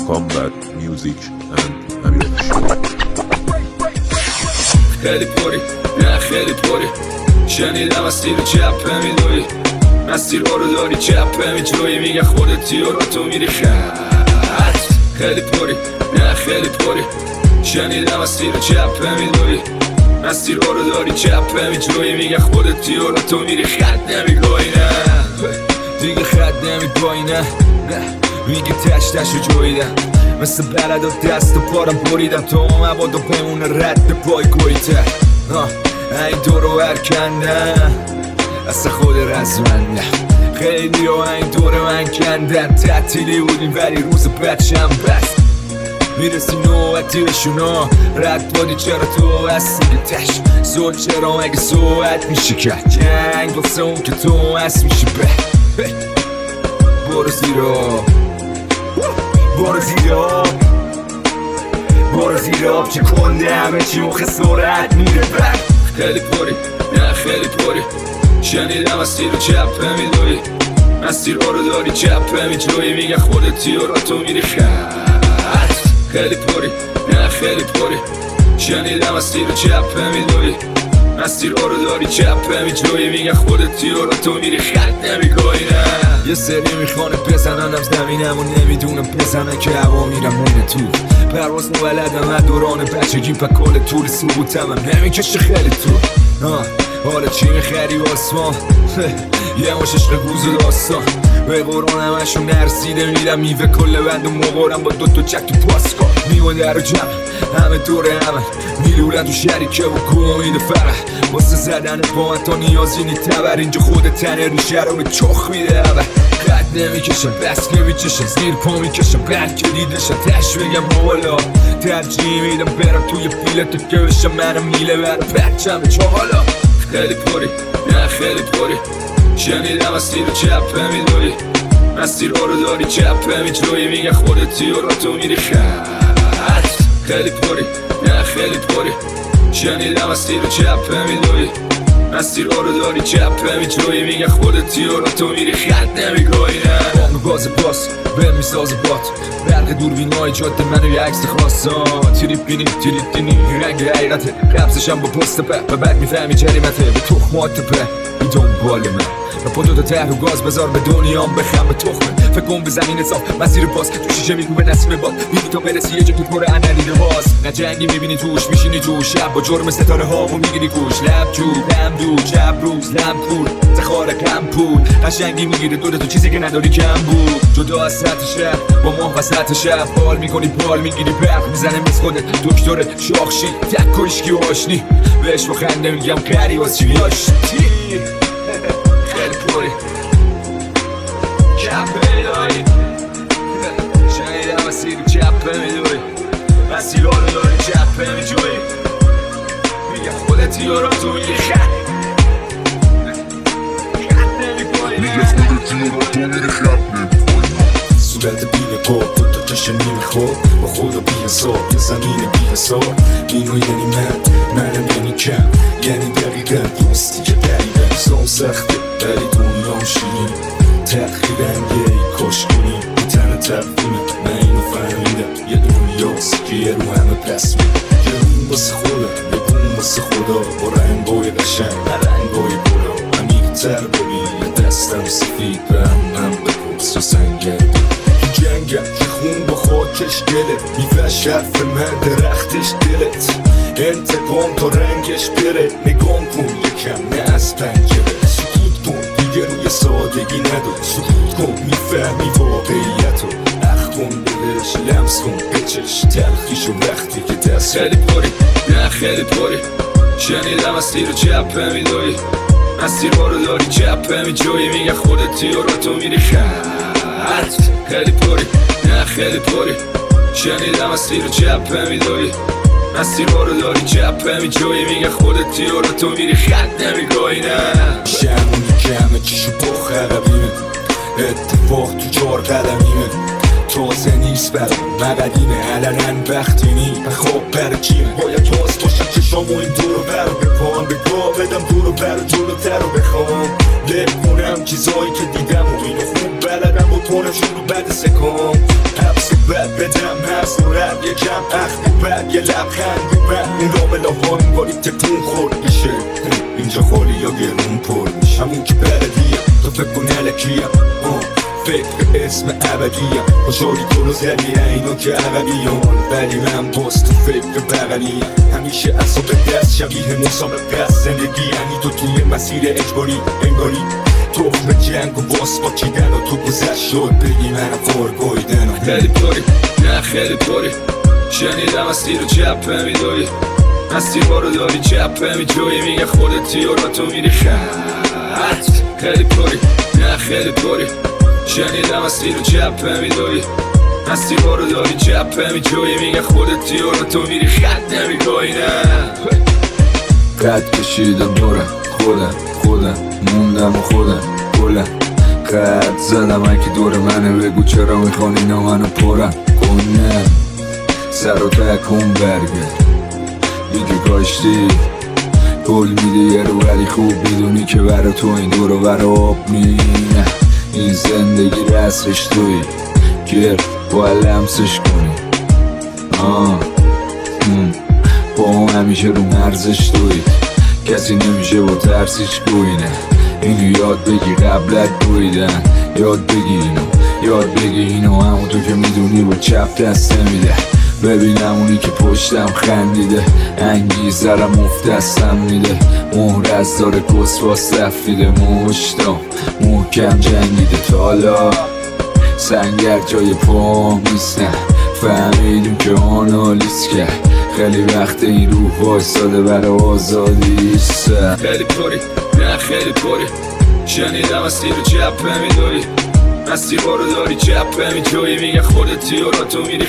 Combat Music and امیرعلی شاه. خیلی پری نه خیلی پری شنیدم از تیر چپه میدوی مسیر رو داری چپه میجوی میگه خودتی و را تو میری خط. خیلی پری نه خیلی پری شنیدم از تیر چپه میدوی مسیر رو داری چپه میجوی میگه خودتی و را تو میری خط نمیگوی نه دیگه خط نمیگوی نه میگه تشتشو جویدم مثل بلد و دست و پارم بریدم تا مبادا بمونه رد پای گویته این دو رو هرکندم اصلا خود رزمنده خیلی ها این دور من کندن تعطیلی بودیم ولی روز بچم بست میرسی نوبتیشونا رد بادی چرا تو هستی تش زود چرا مگه صحبت میشه که جنگ واسه اون که تو هست میشه برو زیرا برو زیرا برو زیرا چه کنده همه چی و خسارت میره بر. خیلی پری نه خیلی پری شنیدم از تیر و چپه میدوی مسیر رو داری چپه میجوی میگه خودتی و را تو میری خط. خیلی پری نه خیلی پری شنیدم از تیر و چپه میدوی مسیر رو داری چپه میجوی میگه خودتی و را تو میری خط نمیگوی نه یه سری میخوانه بزننم زمینم و نمیدونم بزنن که هوا میرم مونه تو پرواز مولدم از دوران بچگی پا کل طول ثبوتم هم نمیکشه خیلی تو حالا چی میخری آسمان یه مش عشق گوز و داستان به قرآن همشون نرسیده میدم میوه کل بند و مقارم با دوتا چک تو پاسکار میوه در و جمع همه دور همه میلولن تو شریکه و امید فرح واسه زدن با من تا نیازی نی تبر اینجا خود تنه ریشه رو به چخ میده اول قد نمیکشم بس نمیچشم زیر پا میکشم بلکه دیدشم تش بگم بالا ترجیح میدم برم توی پیلت که بشم منم میله برم بچم چالا. خیلی پری نه خیلی پری شنیدم از تیر و چپه میدوی مسیر رو داری چپه میجوی میگه خودتی و را تو میری خط. خیلی پری نه خیلی پری شنیدم از تیر و چپه میدوی مسیر رو داری چپه میجوی میگه خودتی و را تو میری خط نمیگوی نه بام باز باز به میساز بات برق دوربینای جاده منو یه عکس خواستان تریپ بینی تریپ دینی رنگ حقیقته قبضشم با پست و بعد میفهمی جریمته به تخمات به این دنبال من و پا دو ته رو گاز بذار به دنیام بخم به تخمه فکر کن به زمین صاف مسیر باز تو شیشه میگو به نسیم باد میگی تا برسی یه جا که پر انریده باز نه جنگی میبینی توش میشینی توش شب با جرم ستاره ها و میگیری کوش لب جو دم دو شب روز لم پول زخار کم پول قشنگی میگیره دوره تو چیزی که نداری کم بود جدا از سطح شهر با ماه وسط شب بال میکنی بال میگیری برق میزنه مثل خودت دکتر شاخشی تک و عشقی و آشنی بهش با خنده میگم قری واس چی یاشتی خیلی پری چپه میدوی شنیدم از تیر چپه میدوی مسیر رو داری چپه میجوی میگه خودتی و را تو میگه خط میگه خودتی و را تو میری خط نمیخوری صورت بینه پا دوتا چشم نمیخواد با خدا بی حساب یه زمین بی حساب اینو یعنی منم یعنی کم یعنی دقیقا دوستی که دقیقا سام سخته ولی دنیام شیرین تقریبا یه کاش کنیم این تنه تقویمه من اینو فهمیدم یه دنیاست که یه رو همه پس میده یه روم واسه خودم یه بوم واسه خدا با رنگای قشنگ رنگای بلا عمیق‌تر ببین یه دستم سفید به هم بپرس و سنگه جنگم که خون با خاکش گله میوش حرف من درختش دلت انتقام تا رنگش بره نگام کن یکم نه از پنجره سکوت کن دیگه روی سادگی ندار سکوت کن میفهمی واقعیتو اخ کن دلش لمس کن بچش تلخیشو وقتی که دست خیلی پری نه خیلی پری شنیدم از تیر و چپه میدوی مسیر رو داری چپه میجوی میگه خودتی و را تو میری خط. خیلی پری نه خیلی پری شنیدم از تیر و چپه میدوی مسیر رو داری چپه میجوی میگه خودتی و را تو میری خط نمیگوی نه شمونی که همه چیشو با خربیمه اتفاق تو 4 قدمیمه تازه نیست برام مقدینه علنن وقتی نی خواب بر کیم باید باز باشم که شام و این دورو برو بپان به پا بدم دورو برو جلوتر رو بخوام لب کنم چیزایی که دیدم و اینو خوب بلدم و پرشون رو بعد سکام حبس بد بدم حبس و رب یکم اخت و بد یه لبخند و بد این راملا ها این باری تکون خورد میشه اینجا خالی یا گرون پر میشه همون که بلدیم تو فکر کن علکیم فکر اسم ابدیم خوشحالی تو رو زدی اینو که عقبیم ولی من باز تو فکر بغلیم همیشه اصاب دست شبیه نصاب پس زندگی یعنی تو توی مسیر اجباری انگاری تخم جنگ و باس با کیدن و تو گذشت شد بگی منم فارگویدن خیلی پاری نه خیلی پاری شنیدم از تیر و چپه میداری از تیر بارو داری چپه میجوی میگه خودتی و را تو میری خط خیلی پاری نه خیلی پاری شنیدم از تیر و چپه میداری از تیر بارو داری چپه میجوی میگه خودتی و را تو میری خط نمیگوی نه قد کشیدم دورم خودم موندم و خودم گلم قد زدم اگه دور منه بگو چرا میخوان اینا منو پرم کنم سر و تکون برگرد دیگه کاشتی گل میده یه رو ولی خوب میدونی که برا تو این دور و برا آب نه این زندگی رسش توی گرد باید لمسش کنی با اون همیشه رو مرزش توی کسی نمیشه با ترسیش گوینه اینو یاد بگی قبلت دویدن یاد بگی اینو همون تو که میدونی با چپ دست نمیده ببینم اونی که پشتم خندیده انگیزرم مفتستم میده مهر از داره کس با سفیده مشتم محکم جنگیده تالا سنگر جای پام نیستن فهمیدیم که آنالیز کرد خیلی وقت این روح وایستاده برای آزادی سر خیلی پاری نه خیلی پاری شنیدم از تیر و چپه میداری از تیر بارو داری چپه میجوی میگه خودتی و را تو میری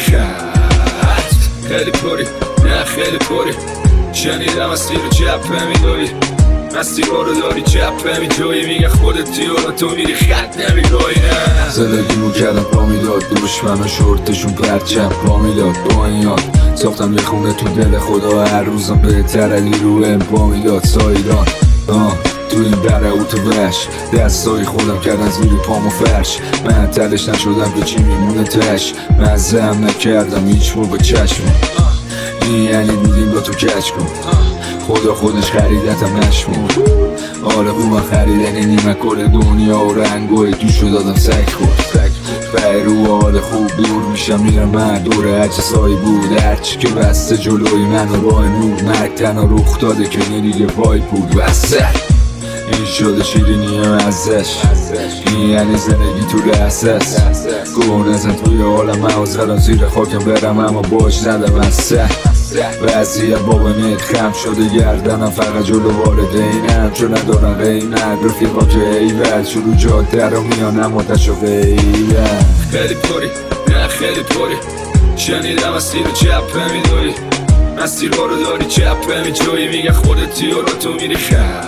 خط خیلی پاری نه خیلی پاری شنیدم از تیر و چپه میداری از تیر بارو داری چپه میجوی میگه خودتی و را تو میری خط نمیگوی نه زندگیمو کردم پا میداد دشمن و شورتشون پرچم پا میداد با این یاد ساختم یه خونه تو دل خدا هر روزم بهتر علی رو امپا میداد سایران تو این برعوت وش دستای خودم کردن زیر پام و فرش من تلش نشدم که چی میمونه تش مزم نکردم هیچ موقع چشم این یعنی دیدیم با تو کچ کن خدا خودش خریدتم نشمون آره خوبم خریدن نیمه کل دنیا و رنگوی دوشو دادم سک خورد فرو حال خوب دور میشم میرم من دور هرچه سایی بود هرچی که بسته جلوی من و راه نور مرگ تنها رخ داده که دیگه پای بود وسط این شده شیرینی ازش این یعنی زندگی تو لحظه‌ست گوه نزن توی حالم من زدم زیر خاکم برم اما باش زدم از سه وضعیت بابا نید خم شده گردنم فقط جلو والدینم چون ندارم قیمت رفیقا که ایول شروع جاده رو میانم آتش و غیبت خیلی پاری نه خیلی پاری شنیدم از تیر و چپه میداری از تیر بارو داری چپه میجوی میگه خودتی و را تو میری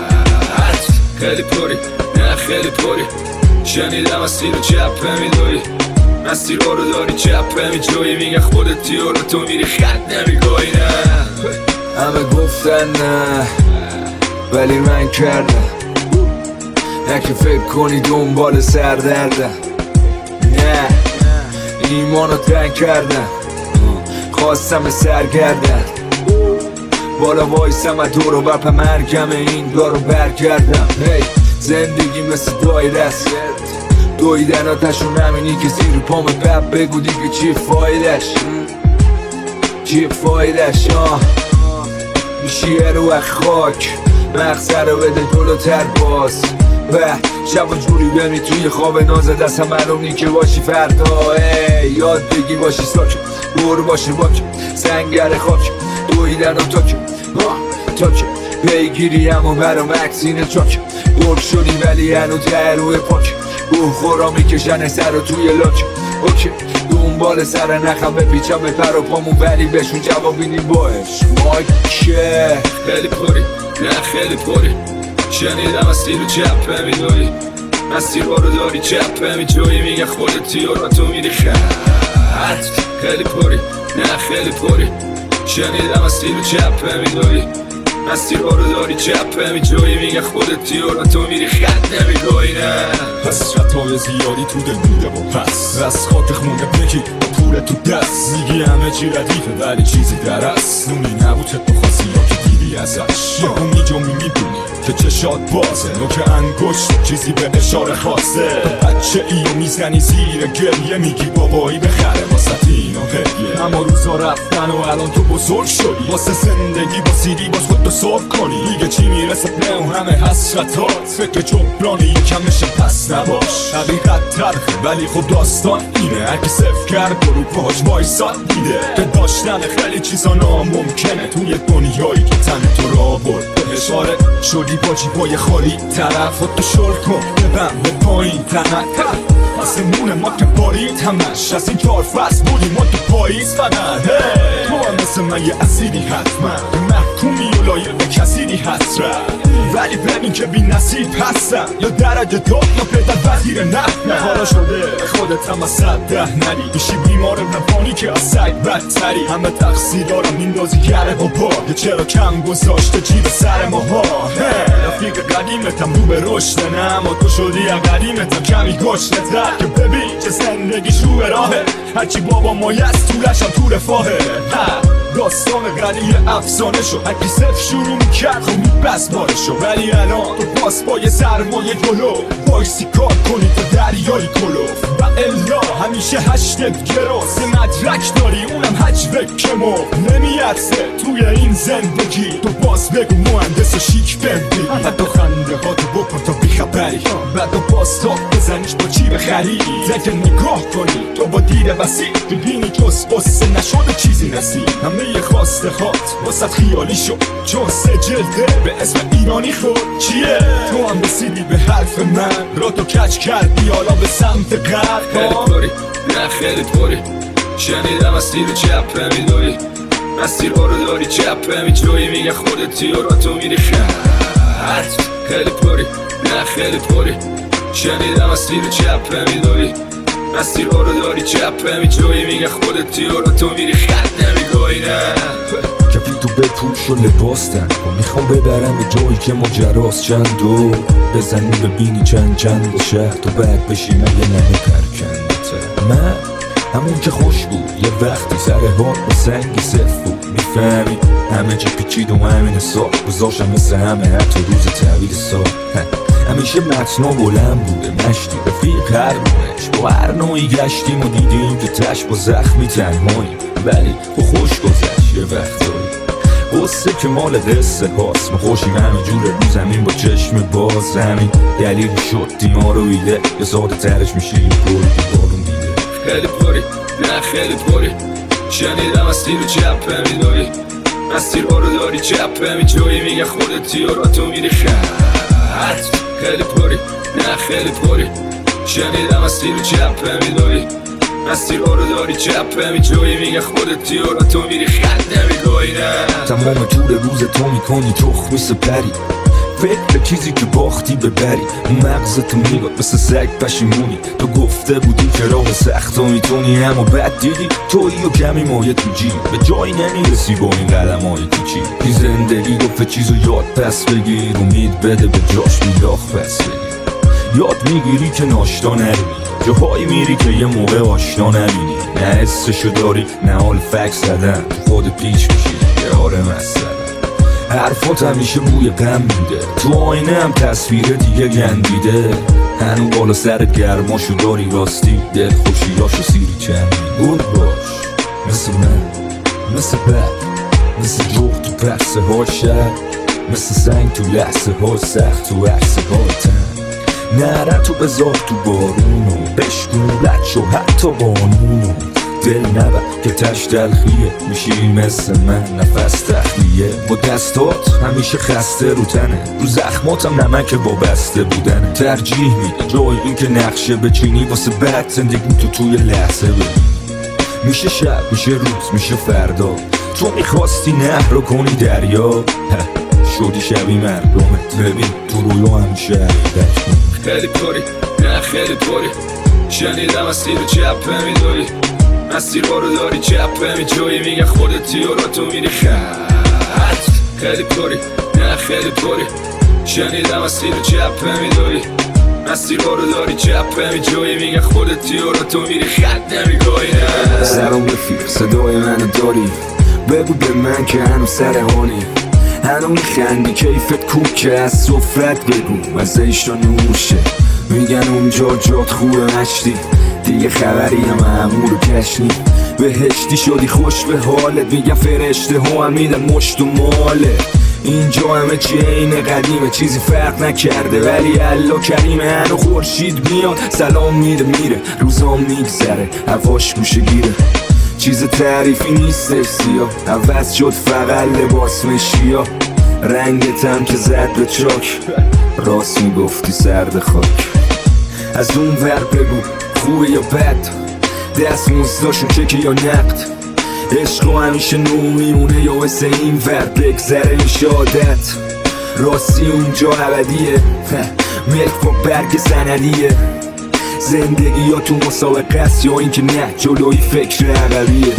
خط خیلی پاری نه خیلی پاری شنیدم از تیر و چپه میداری از تیر بارو داری چپه میجوی میگه خودتی و را تو میری خط نمیگوی نه همه گفتن نه ولی من کردم نه که فکر کنی دنبال سردردم نه ایمانو تنگ کردم خواستم سرگردم بالا وایسم از دور و بپ مرگم این دارو برگردم زندگی مثل دایره است دویدن آتشون همینی که زیر پام بپ بگو دیگه چی فایدش میشی یه رو خاک مغزه رو بده جلوتر باز و شب و جوری بمی توی خواب نازه دست هم معلوم که باشی فردا یاد بگی باشی ساک دور باشی باک سنگر خاک دویدن و تاک پیگیری همون برام اکسین چاک برگ شدی ولی هنو ته روی پاک گوه خورا میکشن سر رو توی لاک اوکی دنبال سر نخم بپیچم به پر و پامون ولی بهشون جواب بیدیم باش مایکه خیلی پاری نه خیلی پاری شنیدم از تیر و چپه میداری از تیر بارو داری چپه میجوی میگه خودتی و را تو میری خط خیلی پری نه خیلی پری شنیدم از تیر و چپه میداری از تیر رو داری چپه میجایی میگه خودت تیر تو میری خط نمیگوی نه حسرت‌های زیادی تو دل بوده و پس از خاک خونه بگی با پول تو دست میگی همه چی ردیفه ولی چیزی در است نونی نبوده تو خاصی یا که دیدی ازش یه اونی جو میبینی که چشات بازه نوک انگشت چیزی به اشاره خواسته تو بچه ایو میزنی زیر گریه میگی بابایی بخره واسه اینو هدیه اما روزا رفتن و الان تو بزرگ شدی واسه زندگی با سیدی باز خود تو صرف کنی دیگه چی میرسه به اون همه حسرتات فکر جبرانی یکم نشه پس نباش حقیقت تلخه ولی خب داستان اینه هرکی صفر کرد برو پاش وایساد دیده که داشتن خیلی چیزا ناممکنه توی دنیایی که تن تو را برد به اشاره شدی با جیبای خالی طرف تو شل کن ببن به پایین تنک آسمون ما که بارید همش از این 4 فصل بودیم ما تو پاییز فقط تو هم مثل من یه اسیدی حتما محکومی و لایق به کسیدی حسرت ولی ببین که بی نصیب هستم یا درجه دار یا پدر وزیر نه حالا شده خودت هم از 110 نری میشی بیمار روانی که از سگ بدتری همه تقصیر دارم میندازی گره بابا که چرا کم گذاشته جیب سر ماها رفیق قدیمتم رو به رشد نه اما تو شدی قدیمتم کمی گشته تر که ببین چه زندگیش رو به راهه هرچی بابا مایست طولش هم تو رفاهه داستان قدیم افسانه شد هرکی صفر شروع میکرد خب میبست بارشو ولی الان تو پاس با یه سرمایه جلو بایستی کار کنی تو دریای کلوف و الا همیشه هشتت گراز مدرک داری اونم حجوه کمو نمیارسه توی این زندگی تو باز بگو مهندس و شیک بندی حتی خنده ها تو بکن تا بیخبری بعد تو باز تا بزنیش با چی بخری زگه نگاه کنی تو با دیر وسیع ببینی جز قصه نشده چیزی نسید همه یه خواسته هات واسه خیالی شد چون 3 جلده به اسم ایرانی خود چیه تو هم رسیدی به حرف من را تو کچ کردی حالا به سمت غرب خیلی پری نه خیلی پری شنیدم از تیر و چپه میداری از تیر رو داری چپه میجایی میگه خودت تیر تو میری خط خیلی پری نه خیلی پری شنیدم از تیر و چپه میداری از تیر رو داری چپه میجایی میگه خودت تیر تو میری خط نمیگوی نه کفی تو بپوش و لباس تن میخوام ببرم به جایی که ماجراست چند دو بزنی ببینی چند شهر تو بعد بشی من یه نمه پرکنده من همون که خوش بود یه وقتی سر هار با سنگی صف بود میفهمی همه چی پیچید و همین حساب گذاشتم مثل همه حتی روز تحویل سال همیشه متنا بلند بوده مشتی رفیق هر روش با هر نوعی گشتیم و دیدیم که تش با زخمی تنهاییم ولی خوش گذشت یه وقتایی قصه که مال قصه هاست ما خوشیم همه جور رو زمین با چشم باز همین دلیل شد دیما رو ایده یه ساده ترش میشه یه گل بارون دیده خیلی پری نه خیلی پری شنیدم از تیر و چپه میداری از تیر رو داری چپه میجایی میگه خودت تیر تو میری خط خیلی پری نه خیلی پری شنیدم از تیر و چپه میداری از تیر رو داری چپه میجایی میگه خودت تیر تو میری خط نمیگوی نه تمام جور روز تو میکنی چخ میسه پری فکر چیزی که باختی ببری مغزتو میگاد مثل سگ پشیمونی تو گفته بودی که راه سخت و میتونی اما بعد دیدی تویی و کمی مایه تو جیب به جایی نمیرسی با این قدم های کوچی این زندگی گفته چیزو یاد پس بگیر امید بده به جاش میلاخ پس بگیر یاد میگیری که ناشتا نروی جاهایی میری که یه موقع آشنا نبینی نه حسشو داری نه حال فکس زدن تو خود پیچ میشی یه آره مسئله حرفات همیشه بوی غم میده تو آینه هم تصویر دیگه گندیده هنو بالا سر گرماشو داری راستی دل خوشیاشو سیری چندی بود باش مثل من مثل بد مثل جغ تو پرسه ها شد مثل سنگ تو لحظه ها سخت تو عکسه ها تن نره تو بذار تو بارونو بشکون لچو حتی بانونو دل نبر که تش دلخیه میشی مثل من نفس تخلیه با دستات همیشه خسته رو تنه رو زخماتم نمک وابسته بودنه ترجیح میده جای این که نقشه بچینی واسه بعد زندگی تو توی لحظه ببین میشه شب میشه روز میشه فردا تو میخواستی نهر رو کنی دریا شدی شبی مردمت ببین تو رویا همیشه حقیقت کن خیلی پری نه خیلی پری شنیدم از تیر و چپه میداری مسیر رو داری چپه جایی میگه خودتی و را تو میری خط خیلی پری نه خیلی پری شنیدم مسیر چپه میداری مسیر رو داری چپه جایی میگه خودتی و را تو میری خط نمیگوی نه سرم رفیق صدای منو داری بگو به من که هنو سر حالی هنو میخندی کیفت کوکه از صفرت بگو از ایشتا نوشه میگن اونجا جات خوبه مشتی دیگه خبری هم امور کشنی بهشتی شدی خوش به حالت میگن فرشته ها هم میدن مشت و ماله اینجا همه چی عین قدیمه چیزی فرق نکرده ولی الله کریمه هنو خورشید میاد سلام میده میره روزام میگذره هواش گوشه گیره چیز تعریفی نیستش سیاه عوض شد فقط لباس مشیا رنگتم که زد به چاک راست میگفتی سرد خاک از اون ور بگو خوبه یا بد دست موزداشون چکه یا نقد عشق و همیشه نومیونه یا واسه این ور بگذره این شادت راستی اونجا ابدیه ملک با برگ سندیه زندگی یا تو مسابقه است یا این که نه جلوی فکر عقبیه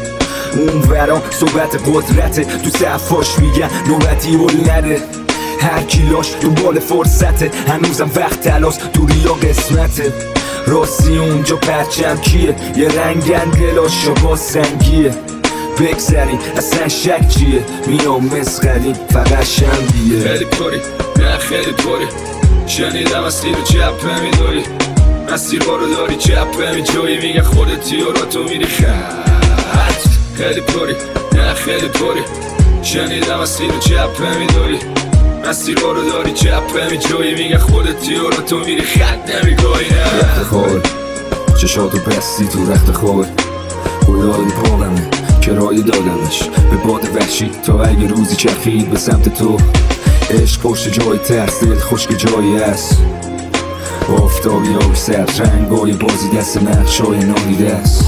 اون ورا صحبت قدرته تو صفاش میگن نوبتی ولده هر کیلاش دنبال فرصته هنوزم وقت تلاس دوری یا قسمته راستی اونجا پرچم کیه یه رنگن دلاشا با سنگیه بگذرین اصلا شک چیه میام مسخرین فقط شنبیه خیلی پری نه خیلی پری شنیدم مسیر چپه میداری مسیر رو داری چپه میجایی میگه خودتی و را تو میری خط خیلی پری نه خیلی پری شنیدم مسیر چپه میداری مسیر رو داری چپه میجایی میگه خودتی و را تو میری خط نمیگوی نه رخت خواه چشاتو بستی تو رخت خواه گلای پاقمه کرایه دادمش به باد وحشی تا اگه روزی چرخید به سمت تو عشق پشت جای ترس دل خشک جایی هست آفتابی آبی سر رنگای بازی دست نقشای نادیده است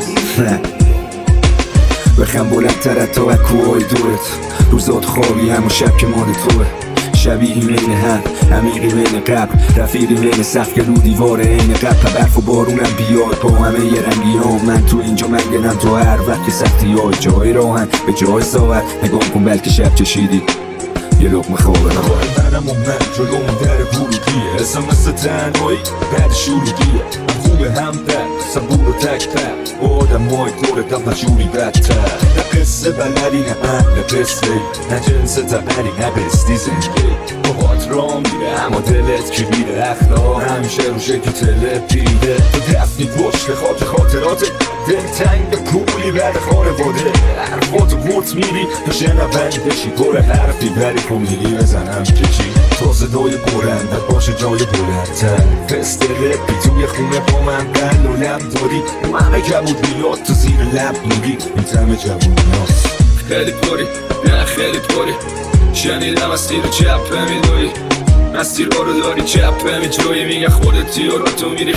بخم بلندتر تا کوهای دورت روزات خوابی هم و شب که مال توه شبیهی بین هم عمیقی بین قبل رفیقی بین سقف رو دیوار عین قبل برف و بارونم بیاد با همه یه رنگی ها من تو اینجا منگنم تو هر وقت که سختی های جای راهن به جای ساعت نگاه کن بلکه شب چشیدی یه لقمه خوابه منم و من جلوم در ورودیه اسم مثل تنهایی بعد شروعیه خوبه هم بد صبور و تک پر آدم های دورت هم جوری بدتر نه قصه بلدی نه اهل قصه نه جنس تبری نه بستی زنگی با هات را میره اما دلت کلیده اخلاق همیشه رو شکل تلت دیده تو دفنی پشت خاک خاطرات دلتنگ پولی بعد خانواده حرفاتو برد میری تو شنونده بشی پر حرفی بری کمیلی بزنم که چی تا صدای بلندت باشه جای بلندتر فست رپی توی خونه با من قل و لم داری همه کبود میاد تو زیر لب میگی این تم جوونیاست خیلی پری نه خیلی پری شنیدم مسیر چپه میداری مسیر رو داری چپه میجایی میگه خودتی و را تو میری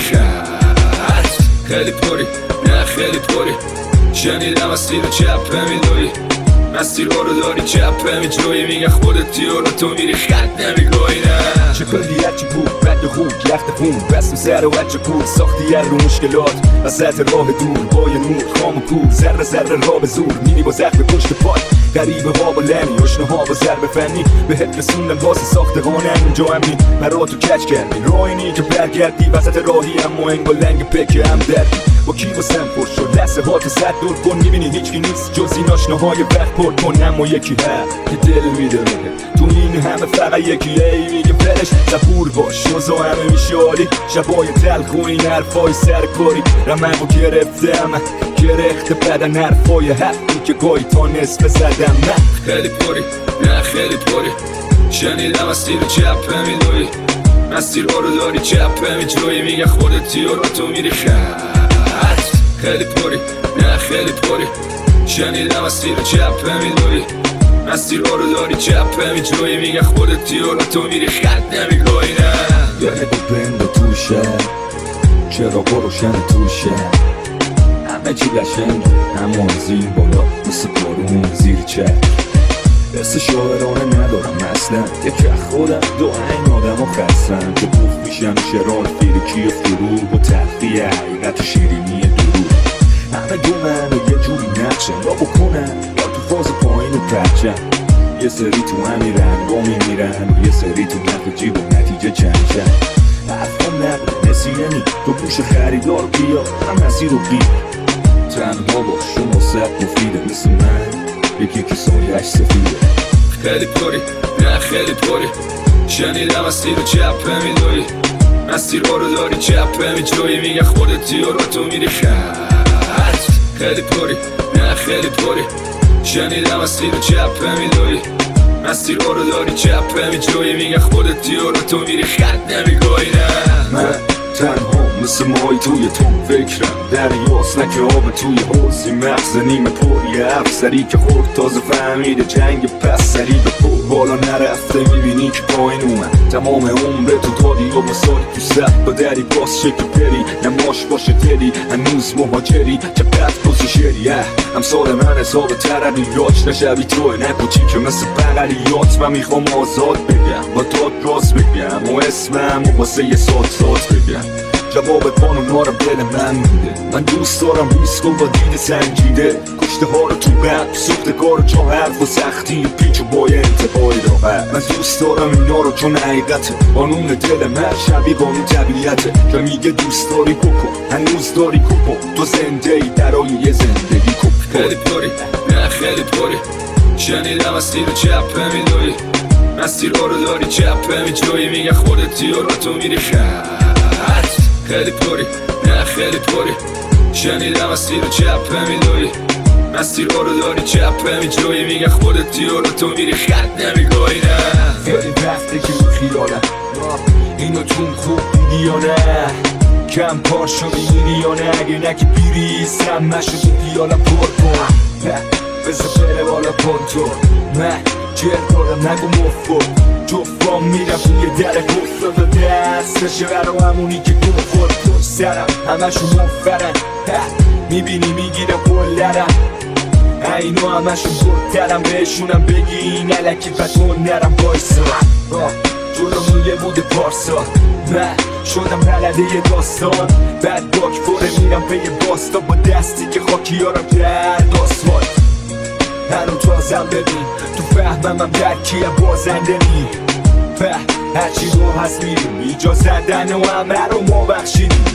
خط خیلی پری نه خیلی پری شنیدم مسیر چپه میداری مسیر رو داری چپه میجایی میگه خودتی و را تو میری خط نمیگوی نه چه کلی هرچی بود بد و خوب یخت خون بستم سر و بچه کود ساختی هر رو مشکلات وسط راه دور با یه نور خام و کور ذره ذره را به زور میری با زخم پشت پای غریبه ها با لنی اشنه ها با ضرب فنی بهت رسوندم واسه ساختگانم اینجا همین مرا تو کچ کردی راینی که برگردی وسط راهی اما انگا لنگ پکه هم دردی با کی واسم پر شد لحظه ها تو صد دور کن میبینی هیچکی نیست جز این آشناهای وقت پر کن اما یکی هست که دل میده تو این همه فقط یکی ای میگه برش صبور باش شوزا همه میشاری شبای تلخ و این حرفای سرکاری رممو گرفتم گرخت بدن حرفای حقی که گاهی تا نصف زدم نه خیلی پری نه خیلی پری شنیدم مسیر چپه میداری مسیر رو داری چپه میجایی میگه خودتی و را تو میری خط خیلی پری نه خیلی پری شنیدم مسیر چپه میداری مسیر رو داری چپه میجایی میگه خودتی و را تو میری خط نمیگوی نه یه دو بند توشه چرا بروشن توشه همه چی قشنگه اما زیر بالا مثل بارون زیر چک حس شاعرانه ندارم اصلا یکی از خودم دو این آدم ها خستم که بوخ میشن شرار فیرکی فرو با تلقی حقیقت و شیرینی درو همه دومن و یه جوری نقشن یا بکنن یا تو فاز پایین و پرچن یه سری تو همیرن با میمیرن و یه سری تو نقل جیب و نتیجه چندشن حرفم نقل نسینمی تو گوش خریدار بیا هم مسیر رو بیا تنها با شما سب مفیده مثل من یکی که سایش سفیده خیلی پری نه خیلی پری شنیدم مسیر رو چپه میدوی مسیر رو داری چپه میجوی میگه خودتی و رو تو میری خط خیلی پری نه خیلی پری شنیدم مسیر رو چپه میدوی مسیر رو داری چپه میجوی میگه خودتی و رو تو میری خط نمیگوی نه من تنها مثل مای توی تو فکرم دریاست نکه آب توی حوزی مغز نیمه پری افسری که خورد تازه فهمیده جنگ پس سری به پر بالا نرفته میبینی که پایین اومد تمام عمر تو دادی و مسالی تو سخت با دری باز شکل پری نماش باشه تری هنوز مهاجری که پت بازی شری همسال من حساب تردیات نشبی توی نکوچی که مثل بغلیات من میخوام آزاد بگم با داد راست بگم و اسمم و واسه یه سات بگم جواب قانونا رو دل من میده من دوست دارم ریسک و با دید سنجیده کشته ها رو تو بند سخته کار جا حرف و سختی پیچ و بای انتباهی راحت من دوست دارم اینا رو چون حقیقته قانون دل من شبیه قانون طبیعته که میگه دوست داری کوکو هنوز داری کوکو تو زنده ای برای یه زندگی کوکو خیلی پری نه خیلی پری شنیدم مسیر رو چپه میدوی مسیر رو داری چپه میجوی میگه خودتی و رو تو میری خط خیلی پری نه خیلی پری شنیدم مسیر رو چپه میدوی مسیر رو داری چپه میجوی میگه خودتی و رو تو میری خط نمیگوی نه خیلی وقته که رو خیالم اینو تون خوب دیدی یا نه کم کار شدی میری یا نه اگه نکی بیری سم نشدی پیالم پر کن بزا بره بالا پونتو من جر دارم نگو مفت جفام میرم توی در گفتم و دستشه برا همونی که گم خود پشت سرم همشون مفرن میبینی میگیرم کلرم اینو همشون بودترم بهشونم بگی نلکی بتون نرم بایسا جلومون یه بوده پارسا من شدم بلده یه داستان بعد باک پره میرم به یه باستا با دستی که خاکیارم درد آسمان هنو تازم ببین تو فهمم درکیه بازنده می هرچی رو هست میریم ایجا زدن و همه رو ما بخشیدیم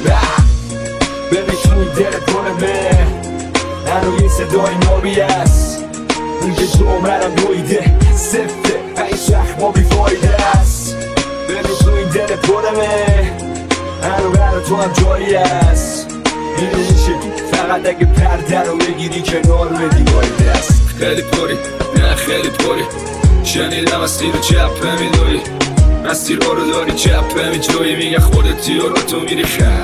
ببین تو این دل کنمه هنو یه صدای نابی است اون که جمعرم دویده سفته این شخما بیفایده است ببین تو این دل کنمه هنو برا تو هم جایی است این میشه فقط اگه پرده رو بگیری کنار بدی بایده است خیلی پری نه خیلی پری شنیدم مسیر رو چپه میدوی مسیر رو داری چپه میجوی میگه خودتی و رو تو میری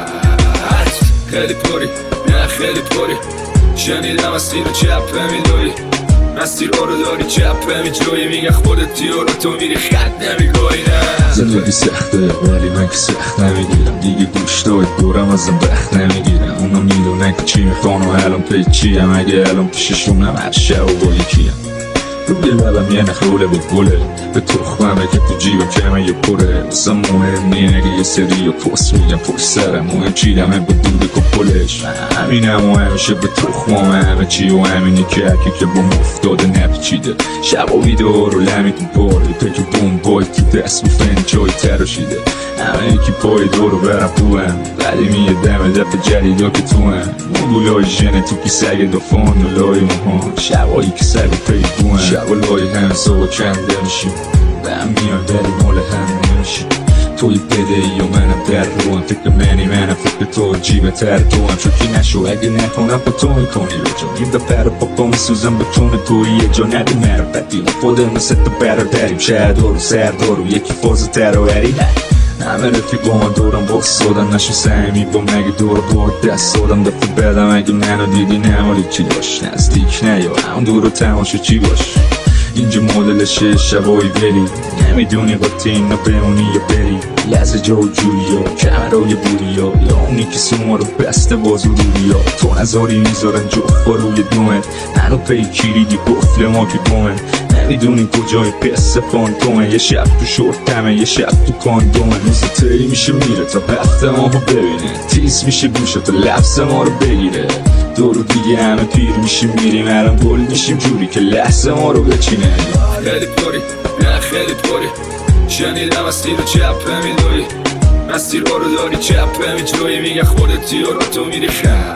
خط خیلی پری نه خیلی پری شنیدم مسیر رو چپه میدوی مسیر رو داری چپه میجوی میگه خودتی و رو تو میری خط نمیگوی نه زندگی سخته ولی من که سخت نمیگیرم دیگه گوشتای دورم ازم بخت نمیگیرم اونا میدونن که چی میخوان و الان پی چیم اگه الان پیششونم هر شب و با یکیم روی لبم یه نخروله با گله به تخممه که تو جیبم کمه یه پره اصلا مهم نیه اگه یه سری و پست میگم پشت سرم مهم چیدمه با دود کپلش همینم و همیشه به تخمام همه چی و همینی که هرکی که با مفتاده نپیچیده شب و بیدار و لمی تو باره پک و بوم بای تو دست و فنجای تراشیده همه یکی پای دورو برم تو هم ولی میه دم دفع جدیدا که تو هم مگولای ژنه تو کی سگ دافان و لای مهان شبایی که سگ پی بوهم شب و لای هم سا کنده میشیم به هم میان دلی مال هم نمیشیم توی بده ای و منم در رو هم فکر منم فکر تو جیبه تر تو هم شکی نشو اگه نکنم با تو میکنی رجا گیم دا پر پاپا میسوزم بکنه توی یه جا نده مرا بدیم خودمون ست برادریم شهدار و سردار و یکی فاز تراوری همه رفیق با من دورم باز سادم نشو سهمی با مگه دور با دست سادم دفعه بدم اگه منو دیدی نمالی چی داشت نزدیک نیا همون دور رو تماشا چی باش اینجا مدلشه شبایی بری نمیدونی قطعه اینا بمونی یا بری لحظه جا و جوری ها کمرای بوری ها یا اونی که سوما رو بسته بازو روی ها تو نظاری میذارن جفت روی دومه منو پی کلیدی گفل ما که دومه نمیدونی کجای پس فانتومه یه شب تو شورتمه یه شب تو کاندومه میزه تری میشه میره تا هفته ما رو ببینه تیز میشه گوشه تا لفظ ما رو بگیره دورو دیگه همه پیر میشیم میریم الان گل میشیم جوری که لحظه ما رو بچینه. خیلی پری نه خیلی پری شنیدم از تیر و چپه میدوی مسیر رو داری چپه میجوی میگه خودتی و را تو میری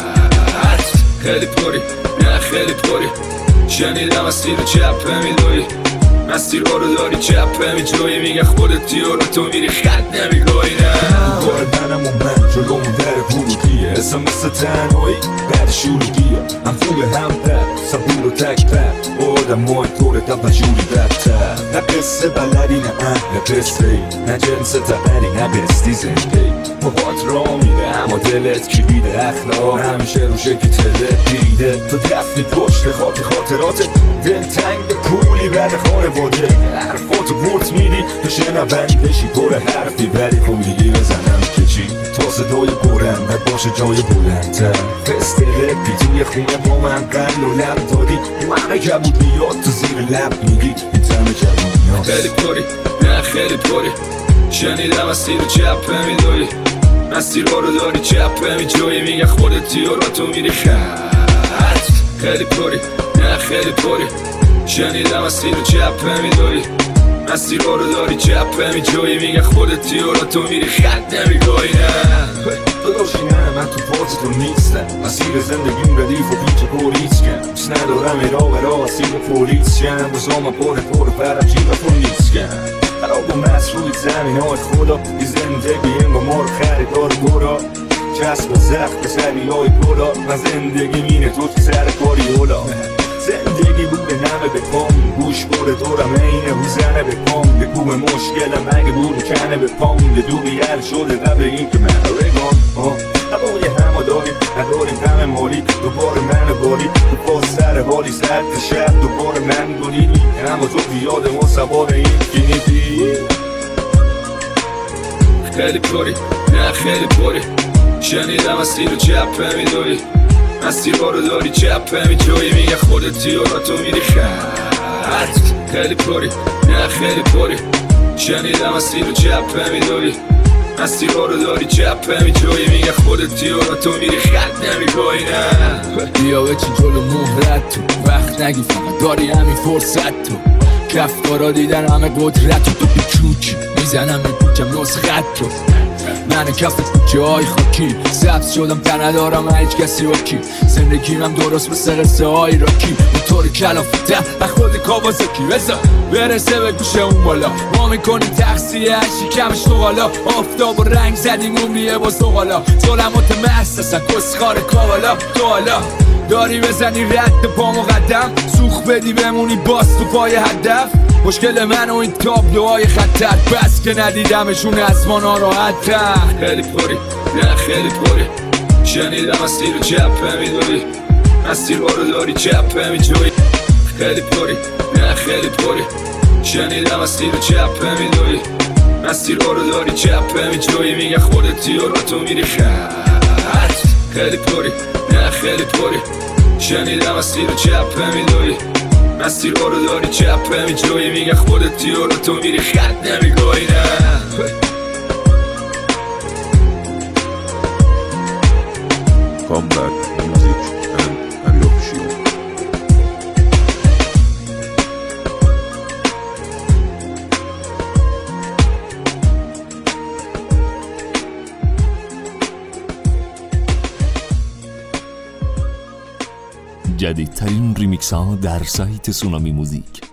خط. خیلی پری نه خیلی پری شنیدم از تیر و چپه میدوی مسیر رو داری چپه میجوی میگه خودتی و را تو میری خط نمیگوی نه. کار منم و من جلومون در ورودیه اسم مثل تنهایی بعد شروعیه هم خوبه هم بد صبور و تک بد آدم مای طور دفعه جوری بدتر نه قصه بلدی نه اهل قصه ای نه جنس تبری نه بستی زنده موهات را میره اما دلت کلیده اخلاق همیشه رو شکل تلت دیده تو دفنی پشت خاطرات دل تنگ پولی بعد خانواده حرفاتو برد میدی تو شنوندشی پر حرفی ولی خب میگی بزنم که چی تا صدای بلند باشه جای بلندتر فست رپی توی خونه با من قل و لب دادی همه کبود میاد تو زیر لب میگی این تمه جوونی هاست. خیلی پری نه خیلی پری شنیدم از تیر و چپه میدوی مسیر رو داری چپه میجوی میگه خودتی و را تو میری خط. خیلی پری نه خیلی پری شنیدم از تیر و چپه میدوی مسیر رو داری چپه میجوی میگه خودتی و را تو میری خط نمیگوی نه. داداشی نه من تو فاز تو نیستم مسیر زندگیم ردیف و پیچ پولیس کن پیش ندارم ایرا اسیر پولیس کن بزام پر فرم جیب تو نیست کن خراب و مست روی زمین های خدا بی زندگی این با ما رو خریدار گورا چسب و زخم به سری های گولا من زندگی مینه تو سر کاری اولا زندگی بوده نمه به پام گوش بوده دورم اینه بوزنه به پام بگو به مشکلم اگه بوده کنه به پام به دوری حل شده قبل این که من رگان هوای همه داریم نداریم غم مالی دوباره من باری تو باز سر حالی سرد شب دوباره من گلیدی اما تو بیاد ما سوار این فینیتی. خیلی پری نه خیلی پری شنیدم از تیر و چپه میدوی مسیر رو داری چپه میجوی میگه خودتی و را تو میری خط. خیلی پری نه خیلی پری شنیدم از تیر و چپه میدوی مسیر رو داری چپه میجوی میگه خودتی و را تو میری خط نمیگوی نه. بیا بچی جلو مهرت تو وقت نگی فقط داری همین فرصت تو کفتارا دیدن همه قدرت تو بیچوکی میزنم میپوکم نسخت تو من کف کوچه های خاکی سبز شدم تن ندارم هیچ کسی واکی زندگیم هم درست مثل قصه های راکی موتور کلافته و خود کاوازاکی بزن برسه به گوشه اون بالا ما میکنیم تقصیه شکمش تو غالا آفتاب و رنگ زدیم عمریه با زغالا ظلمات محسسن کسخار کاوالا تو حالا داری بزنی رد پا مقدم سوخ بدی بمونی باز تو پای هدف مشکل من و این تابلوهای خطر بس که ندیدمشون از ما ناراحت‌تر. خیلی پری نه خیلی پری شنیدم از تیر و چپه میدوی مسیر رو داری چپه میجوی. خیلی پری نه خیلی پری شنیدم از تیر و چپه میدوی مسیر رو داری چپه میجوی میگه خودتی و را تو میری خط. خیلی پری نه خیلی پری شنیدم از تیر و چپه میدوی مسیر رو داری چپه میجوی میگه خودتی و را تو میری خط نمیگوی نه. Combat Music and Ari Official. جدیدترین ریمیکس ها در سایت سونامی موزیک.